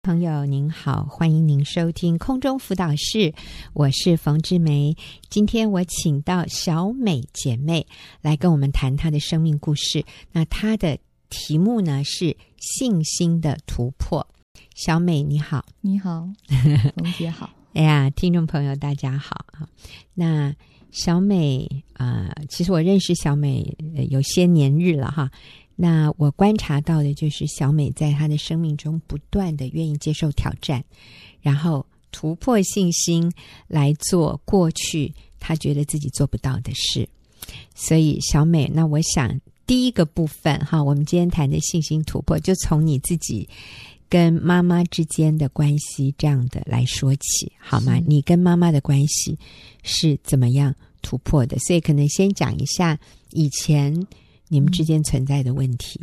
朋友您好，欢迎您收听空中辅导室，我是冯志梅。今天我请到小美姐妹来跟我们谈她的生命故事。那她的题目呢是信心的突破。小美你好。 你好，冯姐好。 哎呀，听众朋友大家好。那小美其实我认识小美有些年日了哈。那我观察到的就是小美在她的生命中不断的愿意接受挑战，然后突破信心来做过去她觉得自己做不到的事。所以小美，那我想第一个部分哈，我们今天谈的信心突破就从你自己跟妈妈之间的关系这样的来说起好吗？你跟妈妈的关系是怎么样突破的？所以可能先讲一下以前你们之间存在的问题。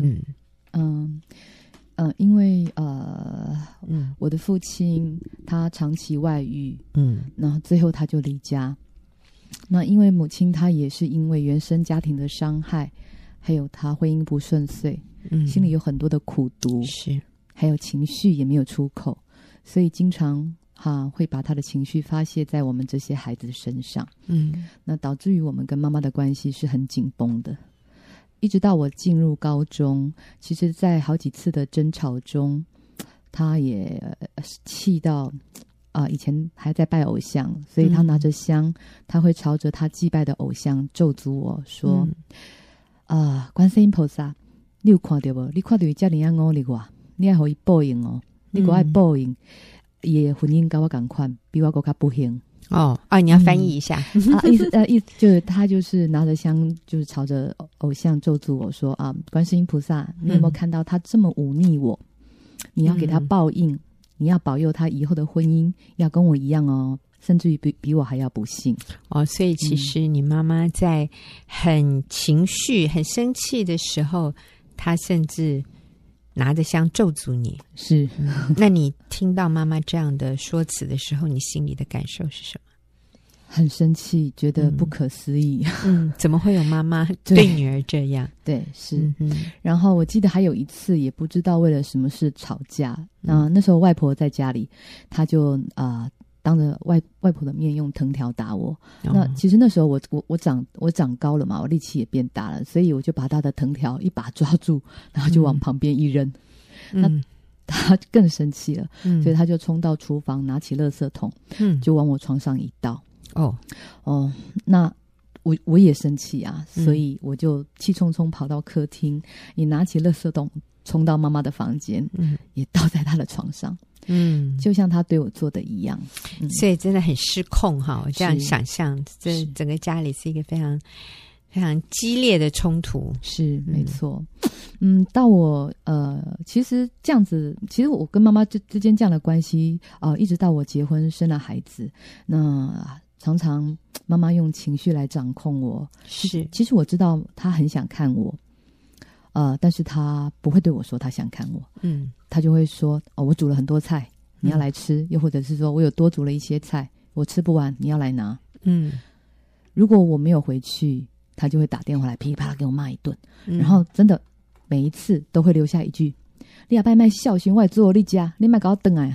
因为我的父亲他长期外遇，那最后他就离家。那因为母亲她也是因为原生家庭的伤害，还有她婚姻不顺遂，心里有很多的苦毒， 是， 还有情绪也没有出口，所以经常会把他的情绪发泄在我们这些孩子身上。那导致于我们跟妈妈的关系是很紧绷的。一直到我进入高中，其实在好几次的争吵中，他也气到以前还在拜偶像，所以他拿着香，他会朝着他祭拜的偶像咒诅我说，观世音菩萨，你有看到无？你看到他这样忤逆我，你要给他报应哦，你给他报应，他的婚姻跟我同款，比我更加不幸。 你要翻译一下。 意思就是他就是拿着香，就是朝着偶像咒诅我说观世音菩萨，你有没有看到他这么忤逆我？你要给他报应，你要保佑他以后的婚姻要跟我一样哦，甚至于比我还要不幸。 所以其实你妈妈在很情绪很生气的时候，她甚至拿着香咒诅你。 是。 那你听到妈妈这样的说辞的时候，你心里的感受是什么？ 很生气，觉得不可思议。 怎么会有妈妈对女儿这样？ 对，是。然后我记得还有一次，也不知道为了什么事吵架。那时候外婆在家里，她就当着外婆的面用藤条打我。那其实那时候我长高了嘛，我力气也变大了，所以我就把她的藤条一把抓住，然后就往旁边一扔。那她更生气了，所以她就冲到厨房，拿起垃圾桶，就往我床上一倒。那我也生气啊，所以我就气冲冲跑到客厅，也拿起垃圾桶冲到妈妈的房间，也倒在她的床上。就像他对我做的一样。 所以真的很失控哈！我这样想象，这整个家里是一个非常非常激烈的冲突。 是，没错。到我其实这样子，其实我跟妈妈之间这样的关系一直到我结婚生了孩子，那常常妈妈用情绪来掌控我。 是， 其实我知道她很想看我，但是她不会对我说她想看我。她就会说我煮了很多菜，你要来吃，又或者是说我有多煮了一些菜，我吃不完，你要来拿。如果我没有回去，她就会打电话来噼里啪啦给我骂一顿。然后真的每一次都会留下一句，你也别孝心我做你家，你别给我回来。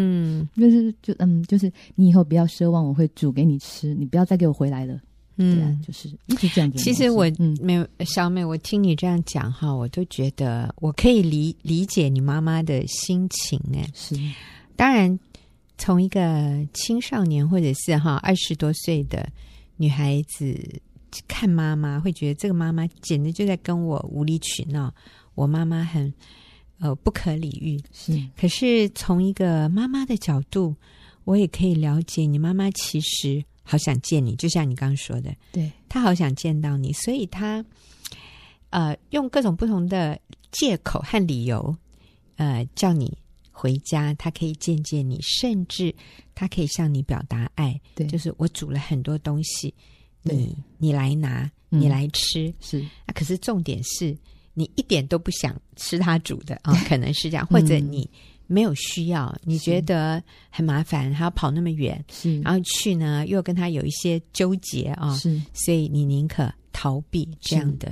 就是你以后不要奢望我会煮给你吃，你不要再给我回来了。对啊，就是一直这样子。 其实我小美，我听你这样讲哈，我都觉得我可以理解你妈妈的心情。 是， 当然从一个青少年或者是20多岁的女孩子看妈妈，会觉得这个妈妈简直就在跟我无理取闹，我妈妈很不可理喻。 是， 可是从一个妈妈的角度，我也可以了解你妈妈其实好想见你，就像你刚刚说的， 对，她好想见到你，所以她用各种不同的借口和理由叫你回家，她可以见见你，甚至她可以向你表达爱。对，就是我煮了很多东西，你来拿，你来吃。是可是重点是你一点都不想吃她煮的可能是这样，或者你没有需要，你觉得很麻烦，还要跑那么远，然后去呢又跟他有一些纠结所以你宁可逃避这样的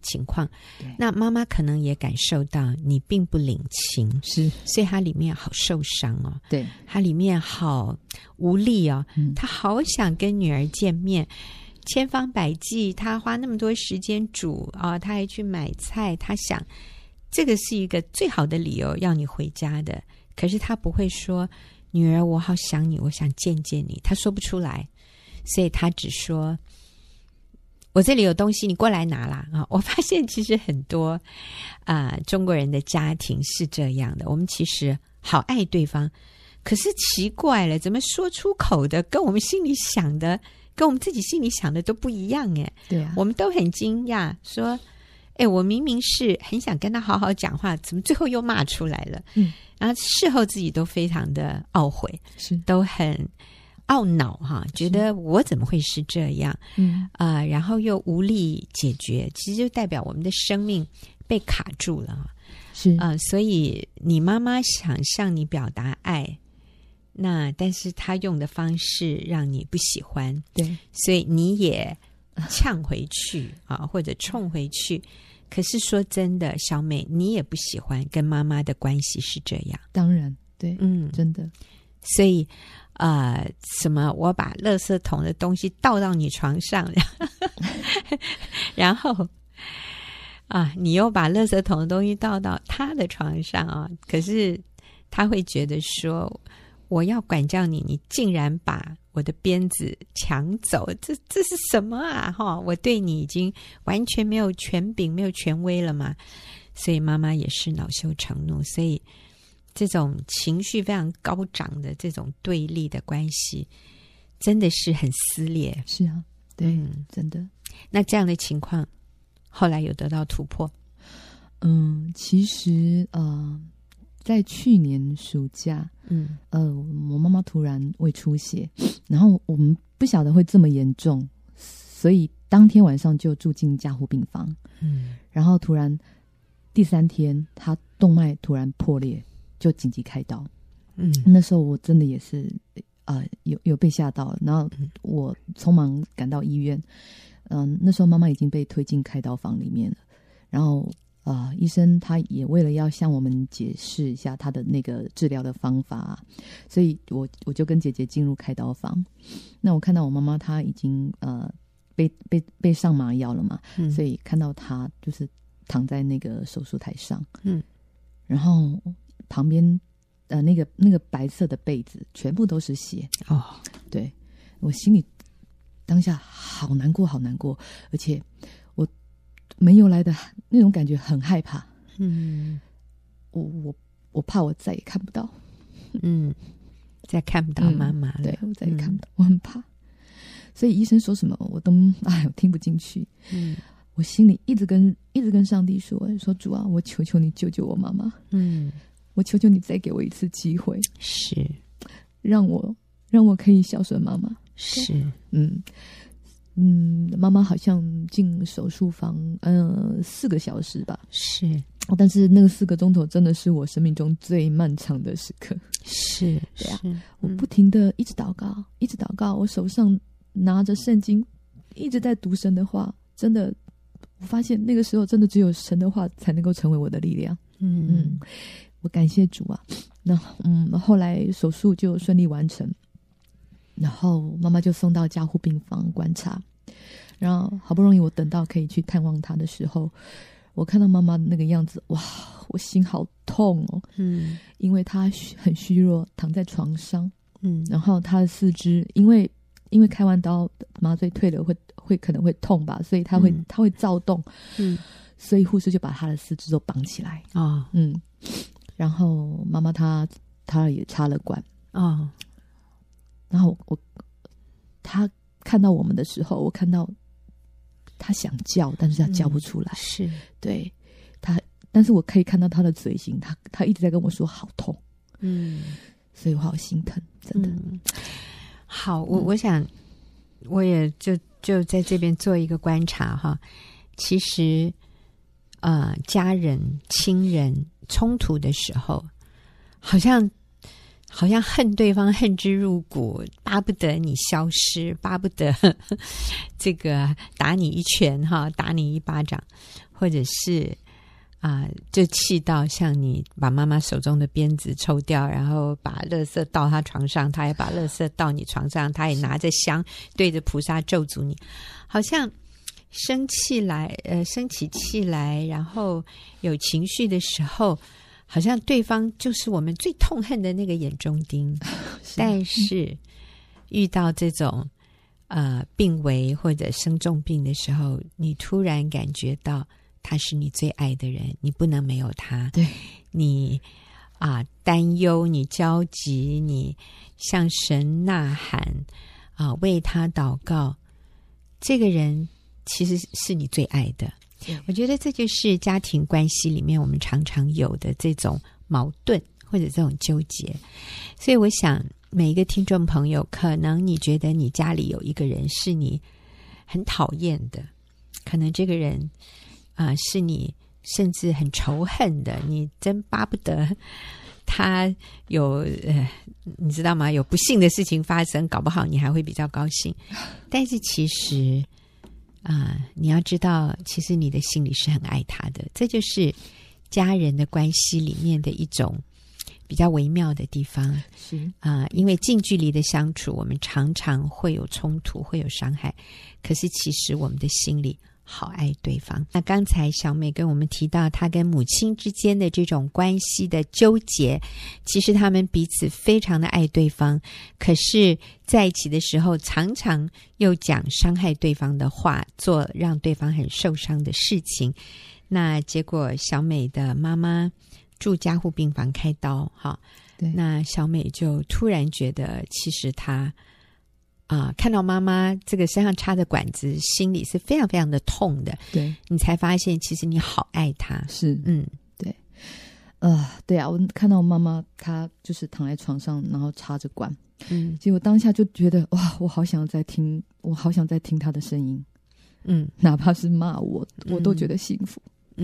情况，那妈妈可能也感受到你并不领情， 是， 所以她里面好受伤哦， 对， 她里面好无力哦，她好想跟女儿见面，千方百计，她花那么多时间煮啊，她还去买菜，她想这个是一个最好的理由要你回家的，可是她不会说女儿我好想你，我想见见你，她说不出来，所以她只说我这里有东西你过来拿啦啊！我发现其实很多中国人的家庭是这样的，我们其实好爱对方，可是奇怪了，怎么说出口的跟我们心里想的跟我们自己心里想的都不一样诶。 对啊， 我们都很惊讶说我明明是很想跟他好好讲话，怎么最后又骂出来了，然后事后自己都非常的懊悔， 是都很懊恼哈，觉得我怎么会是这样？然后又无力解决，其实就代表我们的生命被卡住了。 是所以你妈妈想向你表达爱，那但是她用的方式让你不喜欢， 对， 所以你也呛回去或者冲回去。可是说真的，小美，你也不喜欢跟妈妈的关系是这样。 当然，对，真的。 所以什么我把垃圾桶的东西倒到你床上然后你又把垃圾桶的东西倒到他的床上可是他会觉得说我要管教你，你竟然把我的鞭子抢走，这是什么啊我对你已经完全没有权柄没有权威了嘛。所以妈妈也是恼羞成怒，所以这种情绪非常高涨的这种对立的关系真的是很撕裂。 是啊，对，真的。 那这样的情况后来有得到突破？ 其实在去年暑假我妈妈突然胃出血，然后我们不晓得会这么严重，所以当天晚上就住进加护病房。然后突然第3天她动脉突然破裂，就紧急开刀。那时候我真的也是有被吓到了，然后我匆忙赶到医院。那时候妈妈已经被推进开刀房里面了，然后医生他也为了要向我们解释一下他的那个治疗的方法所以我就跟姐姐进入开刀房。那我看到我妈妈她已经被上麻药了嘛，所以看到她就是躺在那个手术台上，然后旁边那个白色的被子全部都是血。对，我心里当下好难过好难过，而且我没有来的那种感觉很害怕。我怕我再也看不到， 再看不到妈妈了。 对，我再也看不到，我很怕。所以医生说什么我都我听不进去。我心里一直跟上帝说主啊，我求求你救救我妈妈。我求求你再给我一次机会， 是让我可以孝顺妈妈。 是妈妈好像进手术房4个小时吧。 是但是那个4个钟头真的是我生命中最漫长的时刻。 是对啊，我不停的一直祷告一直祷告，我手上拿着圣经一直在读神的话。真的我发现那个时候真的只有神的话才能够成为我的力量。我感谢主啊。那后来手术就顺利完成，然后妈妈就送到加护病房观察，然后好不容易我等到可以去探望她的时候，我看到妈妈那个样子，哇，我心好痛哦。因为她很虚弱，躺在床上。然后她的四肢因为开完刀麻醉退了会可能会痛吧，所以她会躁动。所以护士就把她的四肢都绑起来。然后妈妈她也插了管。然后她看到我们的时候，我看到她想叫，但是她叫不出来。 是对她，但是我可以看到她的嘴型，她一直在跟我说好痛。所以我好心疼，真的。 好，我想我也就在这边做一个观察哈。其实家人亲人冲突的时候，好像恨对方恨之入骨，巴不得你消失，巴不得这个打你一拳打你一巴掌， 或者是就气到像你把妈妈手中的鞭子抽掉，然后把垃圾倒她床上，她也把垃圾倒你床上，她也拿着香对着菩萨咒诅你，好像生起气来，然后有情绪的时候，好像对方就是我们最痛恨的那个眼中钉。但是遇到这种病危或者生重病的时候，你突然感觉到他是你最爱的人，你不能没有他。 对， 你担忧，你焦急，你向神呐喊为他祷告，这个人其实是你最爱的。我觉得这就是家庭关系里面我们常常有的这种矛盾或者这种纠结。所以我想每一个听众朋友，可能你觉得你家里有一个人是你很讨厌的，可能这个人是你甚至很仇恨的，你真巴不得他有你知道吗？有不幸的事情发生，搞不好你还会比较高兴。但是其实你要知道，其实你的心里是很爱他的，这就是家人的关系里面的一种比较微妙的地方。 是因为近距离的相处，我们常常会有冲突，会有伤害，可是其实我们的心里好爱对方。那刚才小美跟我们提到她跟母亲之间的这种关系的纠结，其实他们彼此非常的爱对方，可是在一起的时候常常又讲伤害对方的话，做让对方很受伤的事情。那结果小美的妈妈住加护病房开刀， 对， 那小美就突然觉得其实她看到妈妈这个身上插着管子，心里是非常非常的痛的。 对， 你才发现其实你好爱她。 是，对，对啊，我看到妈妈她就是躺在床上，然后插着管，结果当下就觉得哇，我好想再听她的声音，哪怕是骂我，我都觉得幸福。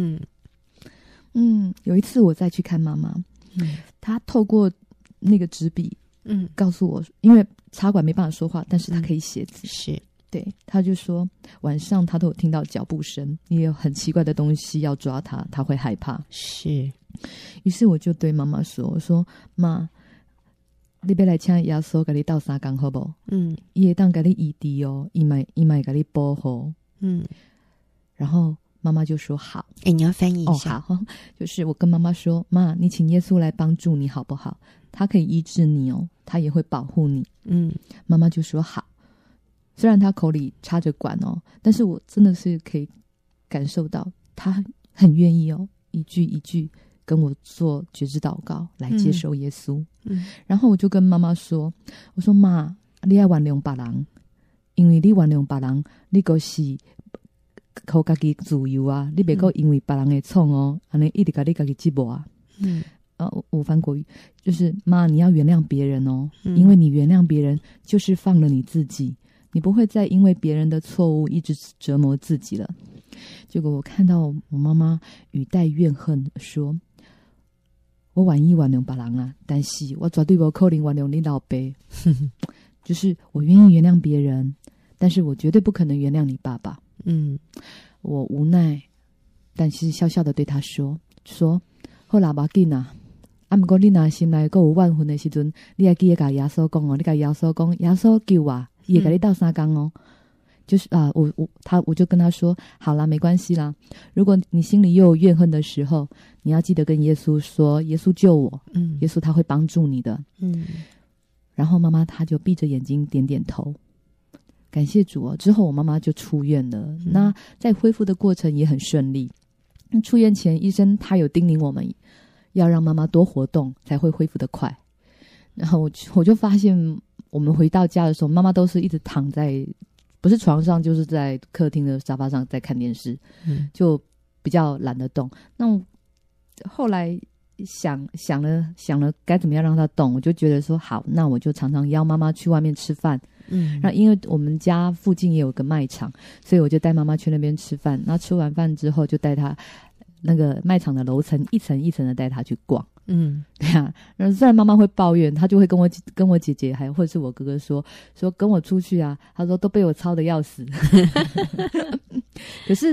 有一次我再去看妈妈，她透过那个纸笔，告诉我，因为插管没办法说话，但是她可以写字， 是， 对，她就说晚上她都有听到脚步声，也有很奇怪的东西要抓她，她会害怕。 是， 于是我就对妈妈说，我说妈，你要来请耶稣给你斗3天好不好？他会当给你医治哦，他会给你保护。然后妈妈就说好。 你要翻译一下。 好，就是我跟妈妈说，妈，你请耶稣来帮助你好不好？他可以医治你哦，他也会保护你。妈妈就说好。虽然他口里插着管哦，但是我真的是可以感受到他很愿意哦，一句一句跟我做觉知祷告来接受耶稣。然后我就跟妈妈说，我说妈，你要原谅别人，因为你原谅别人，你就是靠自己自由啊，你别个因为别人的错哦，安尼一直给你自己折磨啊。我翻国语就是妈，你要原谅别人哦，因为你原谅别人就是放了你自己，你不会再因为别人的错误一直折磨自己了。结果我看到我妈妈语带怨恨说，我愿意原谅别人啊，但是我绝对不可能原谅你老爸。就是我愿意原谅别人，但是我绝对不可能原谅你爸爸。我无奈，但是笑笑的对他说好啦，不要紧啊，不过你若心内还有怨恨的时阵，你还记得跟耶稣讲哦，你跟耶稣讲，耶稣救我，他会跟你斗3天哦。就是我就跟他说，好啦，没关系啦，如果你心里又有怨恨的时候，你要记得跟耶稣说，耶稣救我，耶稣他会帮助你的。然后妈妈她就闭着眼睛点点头，感谢主哦。之后我妈妈就出院了，那在恢复的过程也很顺利。出院前医生他有叮咛我们要让妈妈多活动才会恢复得快。然后我就发现我们回到家的时候，妈妈都是一直躺在不是床上就是在客厅的沙发上在看电视，就比较懒得动。那后来想了该怎么样让她动，我就觉得说好，那我就常常邀妈妈去外面吃饭。那因为我们家附近也有个卖场，所以我就带妈妈去那边吃饭。那吃完饭之后就带她那个卖场的楼层一层一层的带她去逛。对啊，虽然妈妈会抱怨，她就会跟我姐姐还或者是我哥哥说跟我出去啊，她说都被我操得要死。可是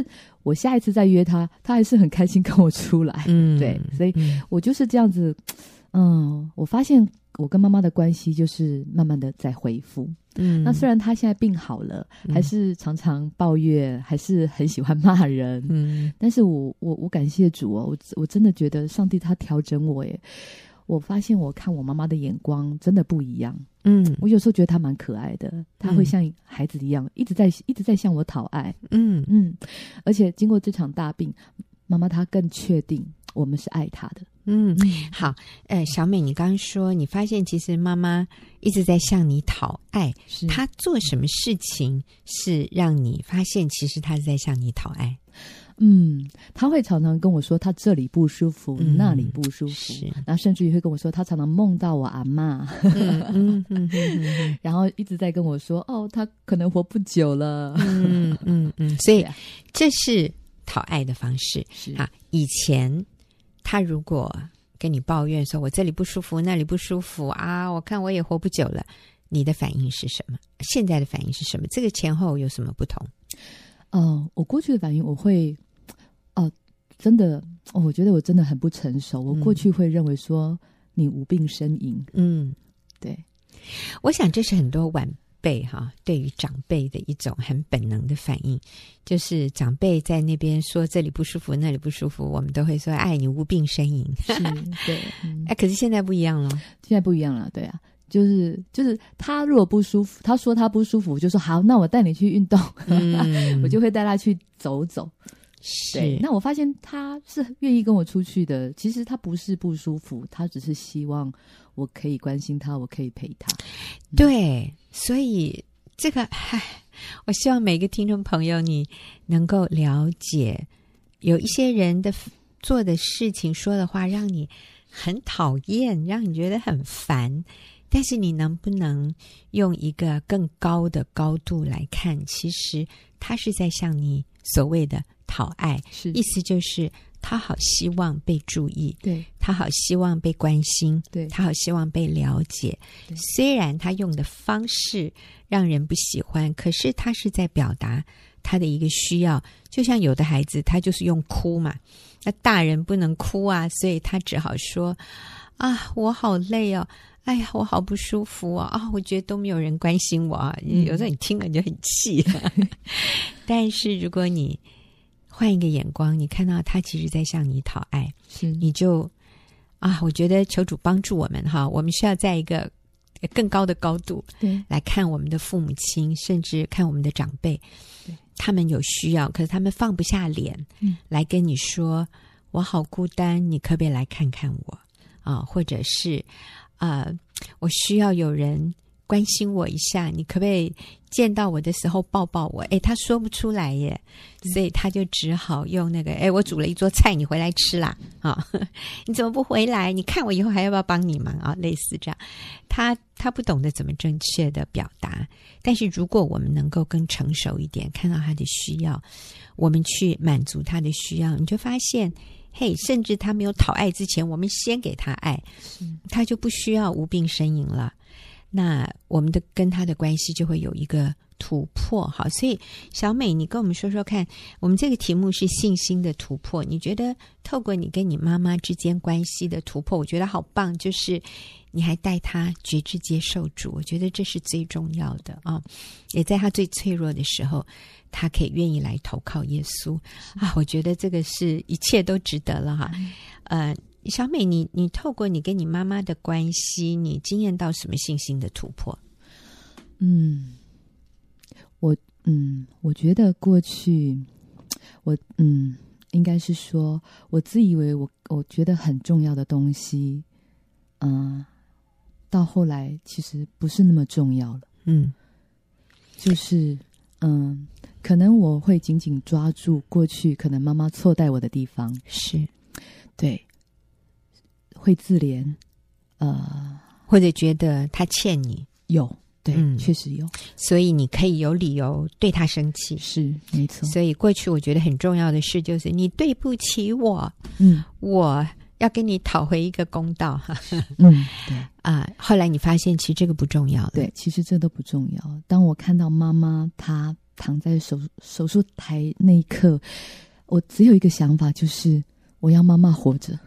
我下一次再约他，他还是很开心跟我出来。对，所以我就是这样子。我发现我跟妈妈的关系就是慢慢的在恢复。那虽然他现在病好了，还是常常抱怨，还是很喜欢骂人。但是我感谢主哦，我真的觉得上帝他调整我耶。我发现我看我妈妈的眼光真的不一样。我有时候觉得她蛮可爱的，她会像孩子一样，一直在向我讨爱。而且经过这场大病，妈妈她更确定我们是爱她的。 好，小美，你刚刚说你发现其实妈妈一直在向你讨爱，她做什么事情是让你发现其实她是在向你讨爱？ 他会常常跟我说他这里不舒服，那里不舒服，然后甚至于会跟我说他常常梦到我阿嬷，然后一直在跟我说他可能活不久了。 所以这是讨爱的方式。以前他如果跟你抱怨说我这里不舒服那里不舒服啊，我看我也活不久了，你的反应是什么？现在的反应是什么？这个前后有什么不同？ 我过去的反应我会真的我觉得我真的很不成熟。我过去会认为说你无病呻吟。对， 我想这是很多晚辈对于长辈的一种很本能的反应，就是长辈在那边说这里不舒服那里不舒服，我们都会说哎你无病呻吟。 对， 可是现在不一样了。 现在不一样了，对啊，就是他如果不舒服，他说他不舒服，我就说好，那我带你去运动。我就会带他去走走。对，那我发现他是愿意跟我出去的。其实他不是不舒服，他只是希望我可以关心他，我可以陪他。 对，所以这个我希望每个听众朋友你能够了解，有一些人的做的事情说的话让你很讨厌，让你觉得很烦，但是你能不能用一个更高的高度来看，其实他是在向你所谓的讨爱，意思就是他好希望被注意， 对， 他好希望被关心， 对， 他好希望被了解。虽然他用的方式让人不喜欢，可是他是在表达他的一个需要。就像有的孩子他就是用哭嘛，那大人不能哭啊，所以他只好说啊我好累哦，哎呀我好不舒服哦，我觉得都没有人关心我啊。有时候你听了你就很气。但是如果你换一个眼光，你看到他其实在向你讨爱，你就我觉得求主帮助我们我们需要在一个更高的高度来看我们的父母亲，甚至看我们的长辈，他们有需要，可是他们放不下脸来跟你说我好孤单，你可不可以来看看我或者是我需要有人关心我一下，你可不可以见到我的时候抱抱我？他说不出来耶，所以他就只好用那个我煮了一桌菜，你回来吃啦你怎么不回来？你看我以后还要不要帮你忙类似这样。他不懂得怎么正确的表达，但是如果我们能够更成熟一点，看到他的需要，我们去满足他的需要，你就发现甚至他没有讨爱之前，我们先给他爱，他就不需要无病呻吟了。那我们的跟他的关系就会有一个突破。好，所以小美你跟我们说说看，我们这个题目是信心的突破，你觉得透过你跟你妈妈之间关系的突破，我觉得好棒，就是你还带她觉知接受主，我觉得这是最重要的也在她最脆弱的时候，她可以愿意来投靠耶稣我觉得这个是一切都值得了小美你透过你跟你妈妈的关系，你经验到什么信心的突破？ 我觉得过去我应该是说我自以为我觉得很重要的东西到后来其实不是那么重要了。就是可能我会紧紧抓住过去可能妈妈错待我的地方， 是对，会自怜或者觉得他欠你， 有，对，确实有， 所以你可以有理由对他生气， 是没错。 所以过去我觉得很重要的事就是你对不起我，我要跟你讨回一个公道对后来你发现其实这个不重要了， 对，其实这都不重要。当我看到妈妈她躺在手术台那一刻我只有一个想法，就是我要妈妈活着，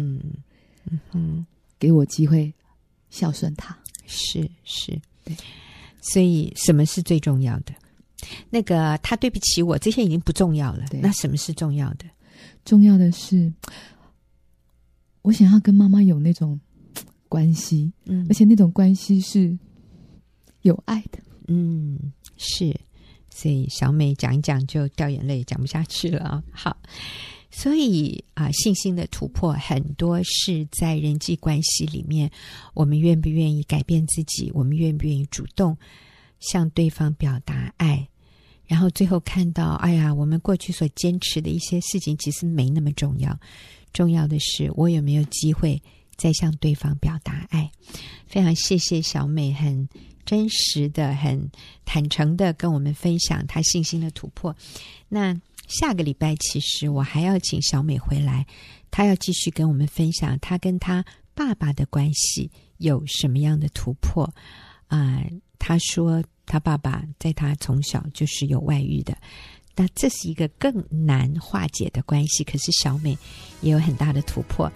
给我机会孝顺她。 是， 对。 所以什么是最重要的？那个他对不起我，这些已经不重要了。那什么是重要的？ 重要的是，我想要跟妈妈有那种关系，而且那种关系是有爱的。 是。所以小美讲一讲就掉眼泪，讲不下去了啊。好，所以信心的突破很多是在人际关系里面，我们愿不愿意改变自己，我们愿不愿意主动向对方表达爱，然后最后看到我们过去所坚持的一些事情其实没那么重要，重要的是我有没有机会再向对方表达爱。非常谢谢小美很真实的很坦诚的跟我们分享她信心的突破。那下个礼拜其实我还要请小美回来，她要继续跟我们分享她跟她爸爸的关系有什么样的突破。她说她爸爸在她从小就是有外遇的，那这是一个更难化解的关系，可是小美也有很大的突破。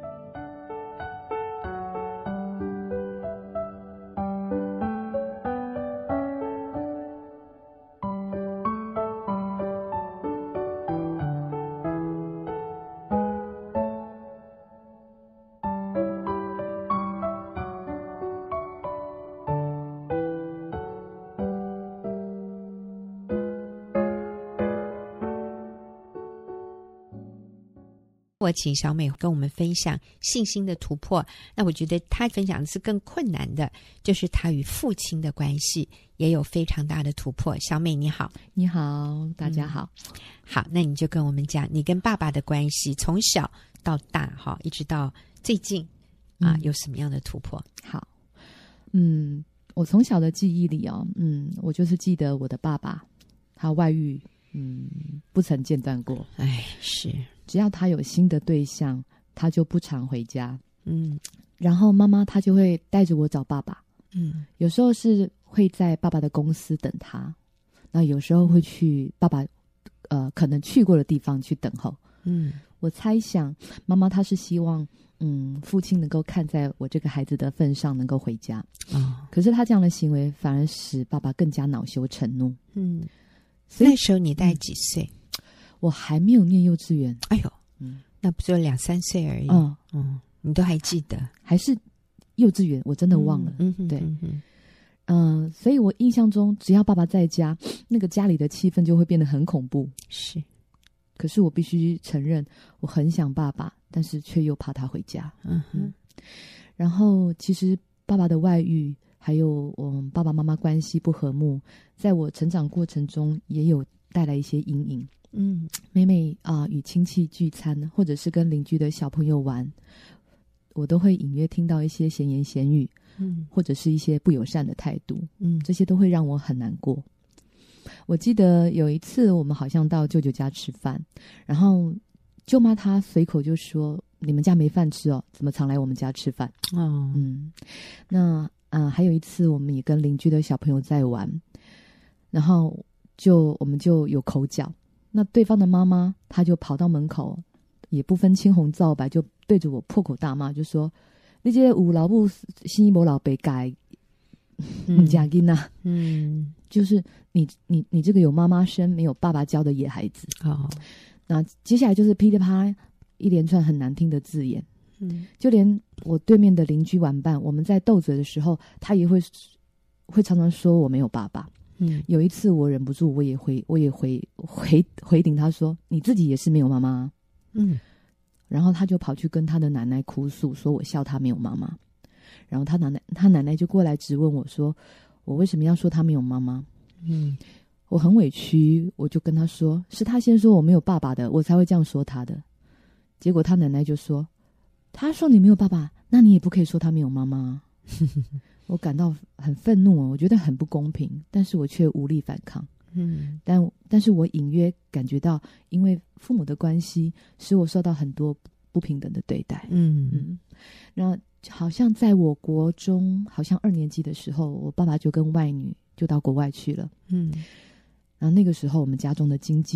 我请小美跟我们分享信心的突破，那我觉得她分享的是更困难的，就是她与父亲的关系也有非常大的突破。小美你好。 你好，大家好。 好，那你就跟我们讲你跟爸爸的关系从小到大一直到最近有什么样的突破？ 好，我从小的记忆里我就是记得我的爸爸他外遇不曾间断过。 是， 只要他有新的对象，他就不常回家。然后妈妈她就会带着我找爸爸。有时候是会在爸爸的公司等他，那有时候会去爸爸可能去过的地方去等候。我猜想妈妈她是希望父亲能够看在我这个孩子的份上能够回家。可是他这样的行为反而使爸爸更加恼羞成怒。 那时候你大概几岁？ 我还没有念幼稚园。 那不就2-3岁而已。你都还记得？ 还是幼稚园，我真的忘了。对。所以我印象中只要爸爸在家，那个家里的气氛就会变得很恐怖。 是。 可是我必须承认我很想爸爸，但是却又怕他回家。然后其实爸爸的外遇还有我们爸爸妈妈关系不和睦，在我成长过程中也有带来一些阴影。每每与亲戚聚餐，或者是跟邻居的小朋友玩，我都会隐约听到一些闲言闲语，或者是一些不友善的态度。这些都会让我很难过。我记得有一次我们好像到舅舅家吃饭，然后舅妈她随口就说：“你们家没饭吃哦，怎么常来我们家吃饭？”那还有一次我们也跟邻居的小朋友在玩，然后我们就有口角。那对方的妈妈她就跑到门口，也不分青红皂白，就对着我破口大骂，就说：“你这有老母生没老爸改，不嫁囡仔。”就是你这个有妈妈生没有爸爸教的野孩子。那接下来就是噼里啪啦一连串很难听的字眼。就连我对面的邻居玩伴，我们在斗嘴的时候，他也会常常说我没有爸爸。有一次我忍不住，我也回顶他说：“你自己也是没有妈妈。”然后他就跑去跟他的奶奶哭诉，说我笑他没有妈妈。然后他奶奶就过来质问我说：“我为什么要说他没有妈妈？”我很委屈，我就跟他说：“是他先说我没有爸爸的，我才会这样说他的。”结果他奶奶就说：“他说你没有爸爸，那你也不可以说他没有妈妈。”我感到很愤怒，我觉得很不公平，但是我却无力反抗。但是我隐约感觉到，因为父母的关系，使我受到很多不平等的对待。那好像在我国中，好像2年级的时候，我爸爸就跟外女就到国外去了。然后那个时候，我们家中的经济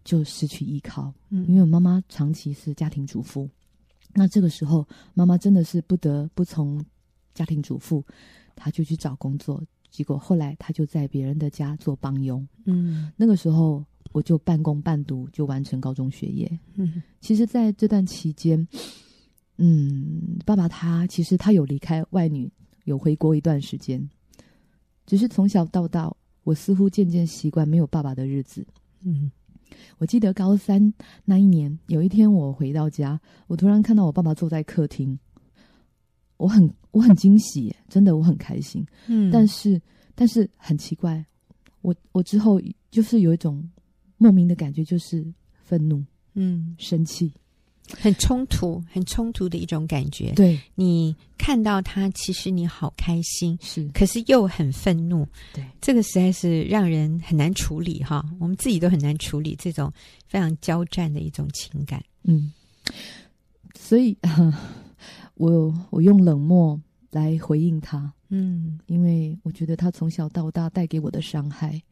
就失去依靠。因为我妈妈长期是家庭主妇，那这个时候妈妈真的是不得不从家庭主妇，她就去找工作，结果后来她就在别人的家做帮佣。那个时候我就半工半读就完成高中学业。其实在这段期间，爸爸他其实他有离开外女，有回国一段时间，只是从小到大我似乎渐渐习惯没有爸爸的日子。我记得高3那一年，有一天我回到家，我突然看到我爸爸坐在客厅，我很惊喜，真的我很开心。但是很奇怪，我之后就是有一种莫名的感觉，就是愤怒，生气， 很冲突的一种感觉。 对， 你看到他，其实你好开心， 是， 可是又很愤怒。 对， 这个实在是让人很难处理哈，我们自己都很难处理这种非常交战的一种情感。 所以我用冷漠来回应他。因为我觉得他从小到大带给我的伤害，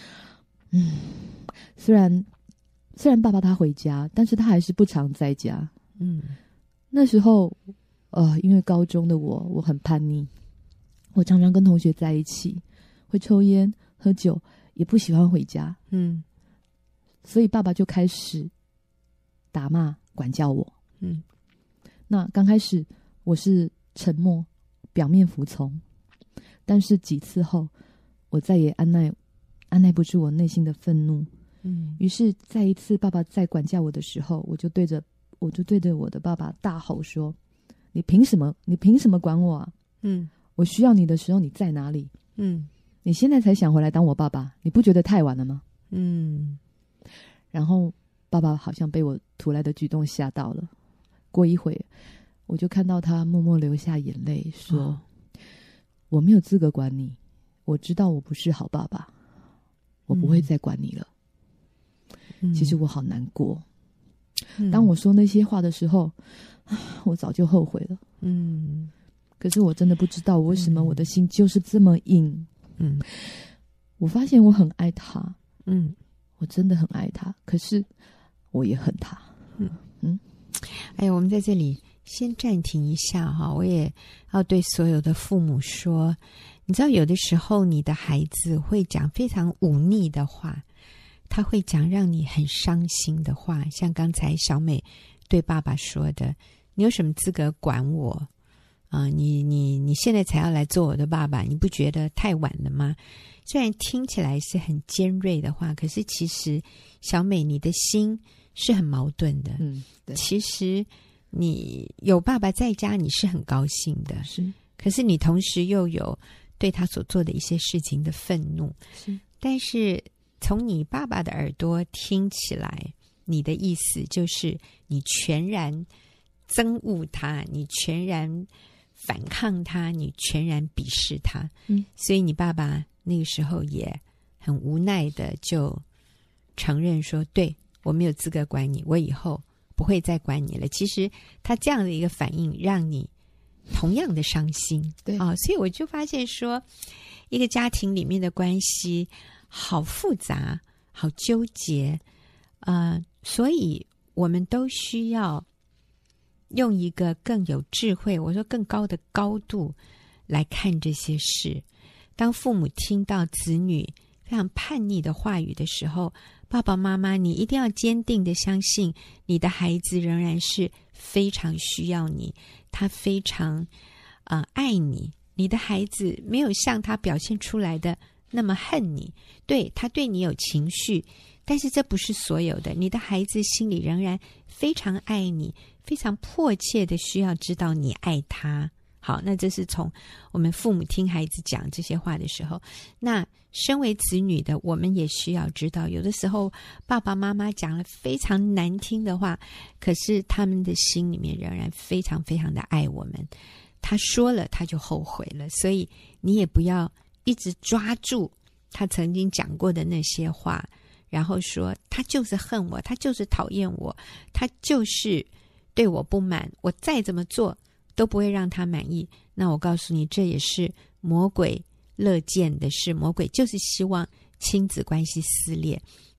虽然爸爸他回家，但是他还是不常在家。那时候因为高中的我很叛逆，我常常跟同学在一起，会抽烟喝酒，也不喜欢回家。所以爸爸就开始打骂管教我。那刚开始我是沉默，表面服从，但是几次后我再也按耐不住我内心的愤怒。于是再一次爸爸在管教我的时候，我就对着我的爸爸大吼说，你凭什么管我啊？我需要你的时候你在哪里？你现在才想回来当我爸爸，你不觉得太晚了吗？然后爸爸好像被我突来的举动吓到了，过一会我就看到他默默流下眼泪，说，我没有资格管你，我知道我不是好爸爸，我不会再管你了。其实我好难过。当我说那些话的时候，我早就后悔了。可是我真的不知道为什么我的心就是这么硬。我发现我很爱他，我真的很爱他，可是我也恨他。 我们在这里先暂停一下哈，我也要对所有的父母说，你知道有的时候你的孩子会讲非常忤逆的话，他会讲让你很伤心的话，像刚才小美对爸爸说的，你有什么资格管我啊？你现在才要来做我的爸爸，你不觉得太晚了吗？虽然听起来是很尖锐的话，可是其实小美你的心是很矛盾的。 对， 其实你有爸爸在家，你是很高兴的， 是， 可是你同时又有对他所做的一些事情的愤怒。 是， 但是从你爸爸的耳朵听起来，你的意思就是你全然憎恶他，你全然反抗他，你全然鄙视他。所以你爸爸那个时候也很无奈的就承认说，对，我没有资格管你，我以后不会再管你了。其实他这样的一个反应让你同样的伤心。 对所以我就发现说，一个家庭里面的关系好复杂，好纠结，所以我们都需要用一个更有智慧，我说更高的高度来看这些事。当父母听到子女非常叛逆的话语的时候，爸爸妈妈你一定要坚定的相信你的孩子仍然是非常需要你，他非常爱你，你的孩子没有像他表现出来的那么恨你，对，他对你有情绪，但是这不是所有的，你的孩子心里仍然非常爱你，非常迫切的需要知道你爱他。好，那这是从我们父母听孩子讲这些话的时候，那身为子女的我们也需要知道，有的时候爸爸妈妈讲了非常难听的话，可是他们的心里面仍然非常非常的爱我们，他说了他就后悔了，所以你也不要一直抓住他曾经讲过的那些话，然后说他就是恨我，他就是讨厌我，他就是对我不满，我再怎么做都不会让他满意。那我告诉你，这也是魔鬼乐见的事，魔鬼就是希望亲子关系撕裂。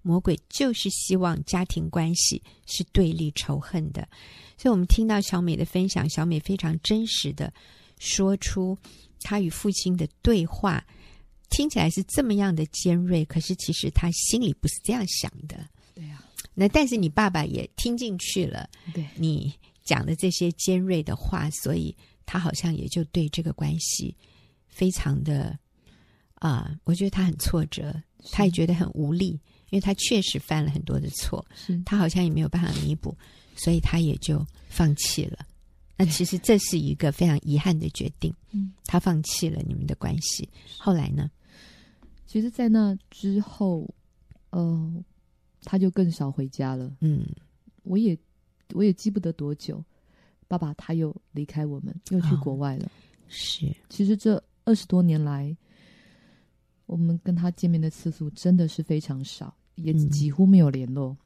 魔鬼就是希望家庭关系是对立仇恨的。所以我们听到小美的分享，小美非常真实的说出她与父亲的对话，听起来是这么样的尖锐，可是其实她心里不是这样想的。 对啊， 那但是你爸爸也听进去了对你讲的这些尖锐的话，所以他好像也就对这个关系非常的我觉得他很挫折，他也觉得很无力，因为他确实犯了很多的错，他好像也没有办法弥补，所以他也就放弃了。那其实这是一个非常遗憾的决定，他放弃了你们的关系。后来呢？ 其实在那之后他就更少回家了。我也记不得多久，爸爸他又离开我们，又去国外了。 是， 其实这20多年来，我们跟他见面的次数真的是非常少，也几乎没有联络。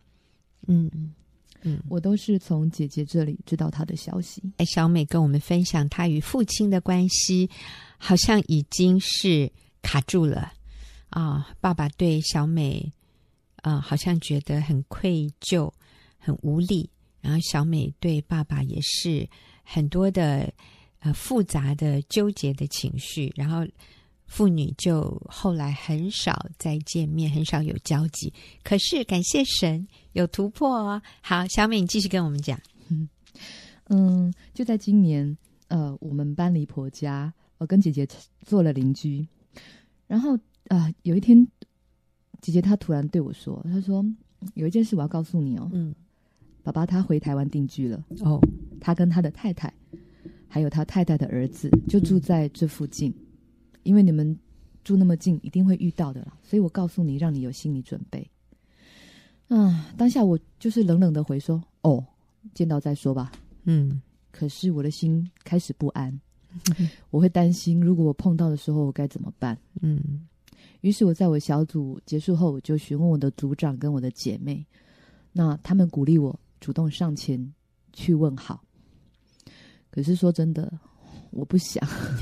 我都是从姐姐这里知道他的消息。 小美跟我们分享，她与父亲的关系好像已经是卡住了爸爸对小美好像觉得很愧疚，很无力，然后小美对爸爸也是很多的复杂的纠结的情绪，然后父女就后来很少再见面，很少有交集。可是感谢神有突破哦。好，小美你继续跟我们讲。 就在今年我们搬离婆家，我跟姐姐做了邻居，然后有一天姐姐她突然对我说，她说有一件事我要告诉你哦。爸爸他回台湾定居了。他跟他的太太还有他太太的儿子就住在这附近，因为你们住那么近一定会遇到的啦，所以我告诉你，让你有心理准备。当下我就是冷冷的回说见到再说吧。可是我的心开始不安，我会担心如果我碰到的时候我该怎么办。于是我在我小组结束后，我就询问我的组长跟我的姐妹，那他们鼓励我主动上前去问好。可是说真的，我不想。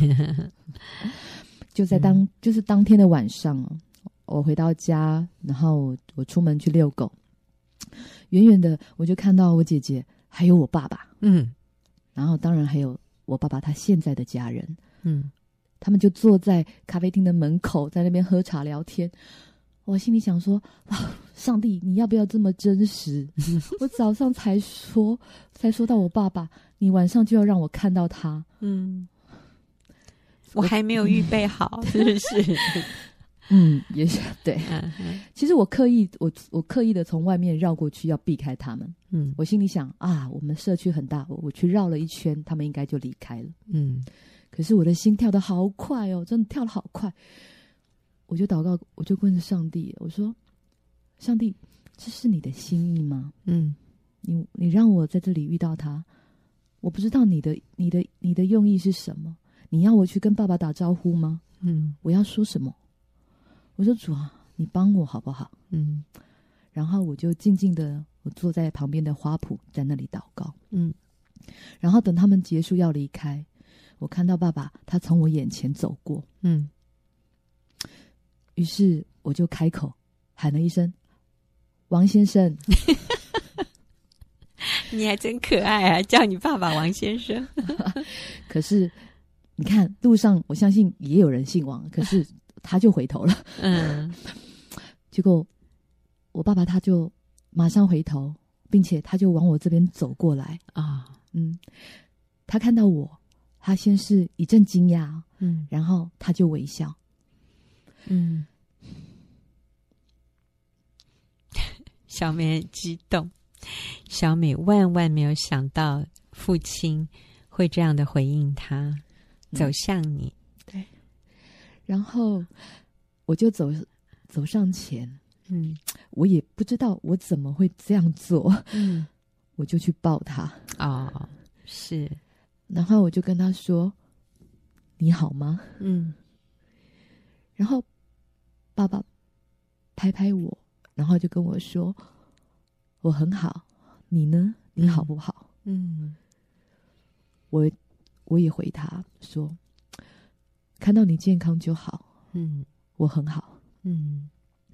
就是当天的晚上我回到家，然后我出门去遛狗，远远的我就看到我姐姐还有我爸爸，然后当然还有我爸爸他现在的家人，他们就坐在咖啡厅的门口，在那边喝茶聊天。我心里想说，上帝，你要不要这么真实？我早上才说到我爸爸，你晚上就要让我看到他。 我还没有预备好，是不是？ 也是对。其实我刻意的从外面绕过去，要避开他们。我心里想我们社区很大，我去绕了一圈，他们应该就离开了。可是我的心跳得好快哦，真的跳得好快。我就祷告，我就问上帝，我说：上帝，这是你的心意吗？你让我在这里遇到他，我不知道你的用意是什么？你要我去跟爸爸打招呼吗？我要说什么？我说主啊，你帮我好不好？然后我就静静的，我坐在旁边的花圃，在那里祷告。然后等他们结束要离开，我看到爸爸他从我眼前走过。于是我就开口喊了一声：王先生。 你还真可爱啊，叫你爸爸王先生。 可是你看路上我相信也有人姓王，可是他就回头了。结果我爸爸他就马上回头，并且他就往我这边走过来。他看到我，他先是一阵惊讶，然后他就微笑。 小美很激动，小美万万没有想到父亲会这样的回应他，走向你。 对，然后我就走上前，我也不知道我怎么会这样做，我就去抱他。 是， 然后我就跟他说：你好吗？然后爸爸拍拍我，然后就跟我说：我很好，你呢？你好不好？我也回他说：看到你健康就好。我很好。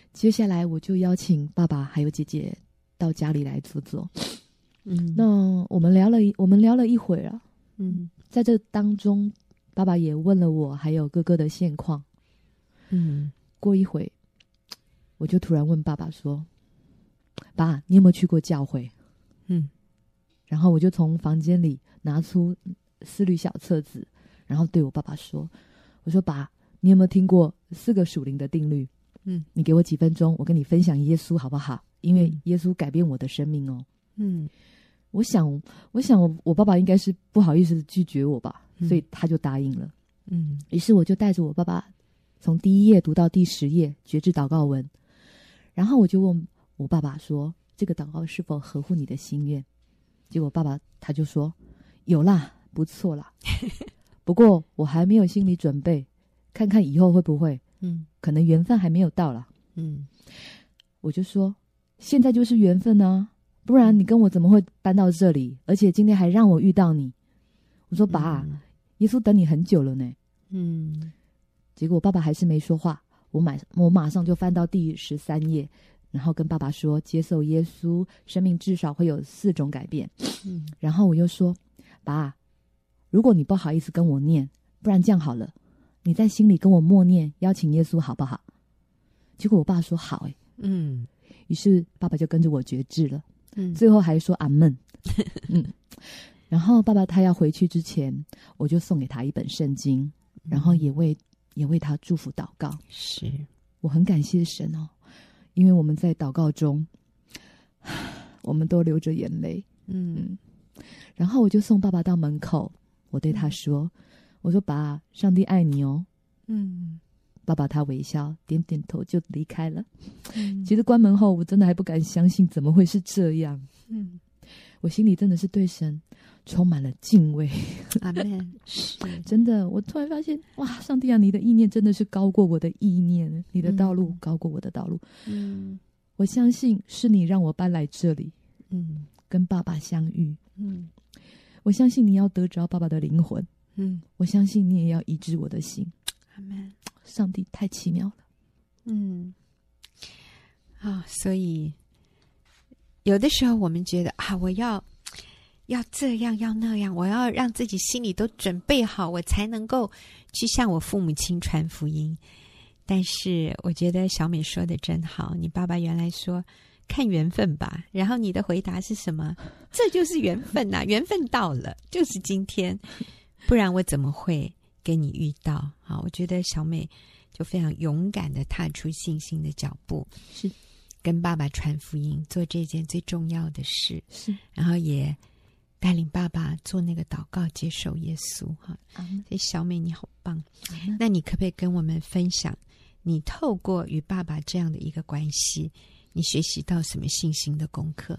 接下来我就邀请爸爸还有姐姐到家里来坐坐。那我们聊了一会儿啊。在这当中，爸爸也问了我还有哥哥的现况。过一会，我就突然问爸爸说：“爸，你有没有去过教会？”然后我就从房间里拿出思虑小册子，然后对我爸爸说：“我说爸，你有没有听过4个属灵的定律？你给我几分钟，我跟你分享耶稣好不好？因为耶稣改变我的生命哦。”我想我爸爸应该是不好意思拒绝我吧，所以他就答应了。于是我就带着我爸爸从第1页读到第10页决志祷告文，然后我就问我爸爸说：“这个祷告是否合乎你的心愿？”结果爸爸他就说：“有啦，不错啦，不过我还没有心理准备，看看以后会不会，可能缘分还没有到啦。”我就说：“现在就是缘分啊，不然你跟我怎么会搬到这里？而且今天还让我遇到你。”我说：“爸，耶稣等你很久了呢。”结果爸爸还是没说话，我马上就翻到第13页，然后跟爸爸说：“接受耶稣，生命至少会有4种改变。”然后我又说：“爸，如果你不好意思跟我念，不然这样好了，你在心里跟我默念，邀请耶稣好不好？”结果我爸说：“好。”于是爸爸就跟着我决志了。最后还说阿们。然后爸爸他要回去之前，我就送给他一本圣经，然后也为他祝福祷告。 是， 我很感谢神哦，因为我们在祷告中，我们都流着眼泪。然后我就送爸爸到门口，我对他说：“我说爸，上帝爱你哦。”爸爸他微笑点点头就离开了。其实关门后我真的还不敢相信怎么会是这样。我心里真的是对神充满了敬畏。 阿们。 真的，我突然发现，哇，上帝啊，你的意念真的是高过我的意念，你的道路高过我的道路。我相信是你让我搬来这里，跟爸爸相遇。我相信你要得着爸爸的灵魂。我相信你也要医治我的心。 阿们。 上帝太奇妙了。 所以有的时候我们觉得我要这样要那样，我要让自己心里都准备好，我才能够去向我父母亲传福音。但是我觉得小美说的真好，你爸爸原来说看缘分吧，然后你的回答是什么？这就是缘分啊，缘分到了就是今天，不然我怎么会跟你遇到。我觉得小美就非常勇敢的踏出信心的脚步， 是跟爸爸传福音，做这件最重要的事， 是， 然后也带领爸爸做那个祷告，接受耶稣。所以小美你好棒。那你可不可以跟我们分享，你透过与爸爸这样的一个关系，你学习到什么信心的功课？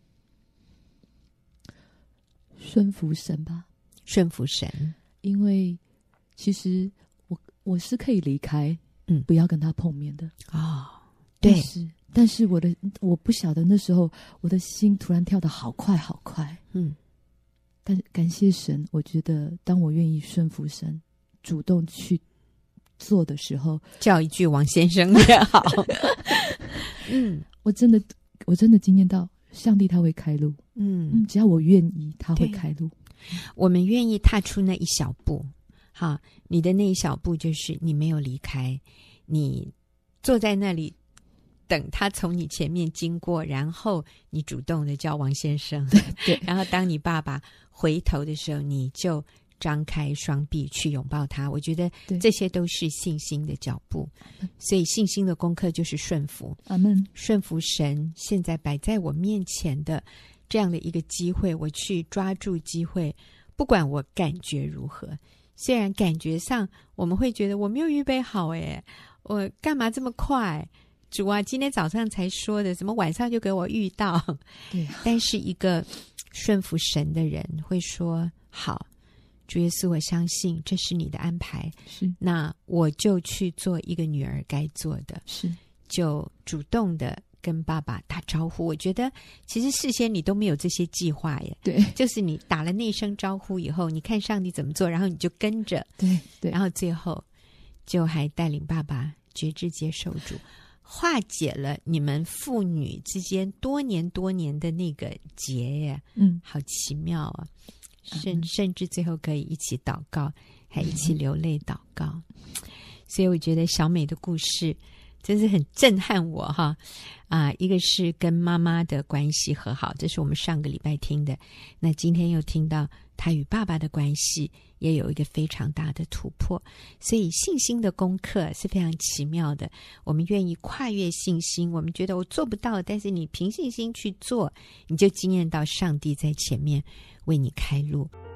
顺服神吧。 顺服神。 因为其实我是可以离开，不要跟他碰面的。对，但是我不晓得那时候我的心突然跳得好快好快。但感谢神，我觉得当我愿意顺服神，主动去做的时候， 叫一句王先生也好。 我真的经验到上帝他会开路。只要我愿意，他会开路。 我们愿意踏出那一小步。你的那一小步就是你没有离开，你坐在那里等他从你前面经过，然后你主动的叫王先生。 对。 然后当你爸爸回头的时候，你就张开双臂去拥抱他。我觉得这些都是信心的脚步。所以信心的功课就是顺服。 阿们。 顺服神现在摆在我面前的这样的一个机会，我去抓住机会，不管我感觉如何。虽然感觉上我们会觉得我没有预备好，我干嘛这么快？主啊，今天早上才说的，怎么晚上就给我遇到？ 对。 但是一个顺服神的人会说：好，主耶稣，我相信这是你的安排， 是，那我就去做一个女儿该做的， 是， 就主动的跟爸爸打招呼。我觉得其实事先你都没有这些计划耶， 对， 就是你打了那一声招呼以后，你看上帝怎么做，然后你就跟着， 对对， 然后最后就还带领爸爸决志接受主。 化解了你们父女之间多年的那个结耶。好奇妙啊！甚至最后可以一起祷告，还一起流泪祷告。所以我觉得小美的故事真是很震撼我哈。一个是跟妈妈的关系和好，这是我们上个礼拜听的，那今天又听到她与爸爸的关系也有一个非常大的突破。所以信心的功课是非常奇妙的，我们愿意跨越信心，我们觉得我做不到，但是你凭信心去做，你就经验到上帝在前面为你开路。